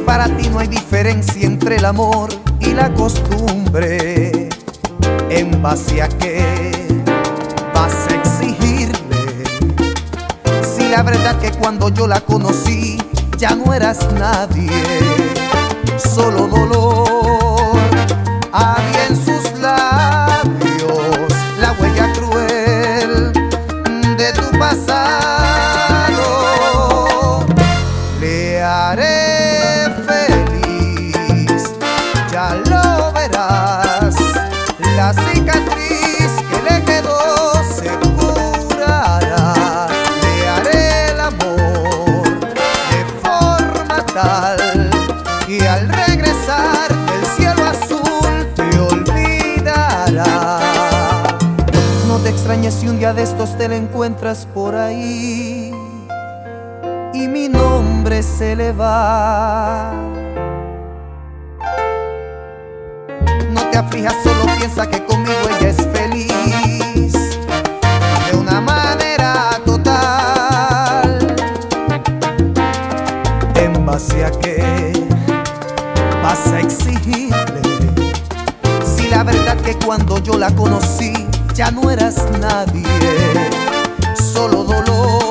para ti no hay diferencia entre el amor y la costumbre, ¿en base a qué vas a exigirle? Si la verdad que cuando yo la conocí ya no eras nadie, solo dolor había en sus labios, la huella cruel de tu pasado. Le haré feliz, ya lo verás, la cicatriz que le quedó se curará. Le haré el amor de forma tal que al regresar del cielo azul te olvidará. No te extrañes si un día de estos te la encuentras por ahí y mi nombre se le va. No te aflijas, solo piensa que conmigo ella es feliz de una manera total. ¿En base a qué vas a exigirle? Si la verdad que cuando yo la conocí ya no eras nadie, solo dolor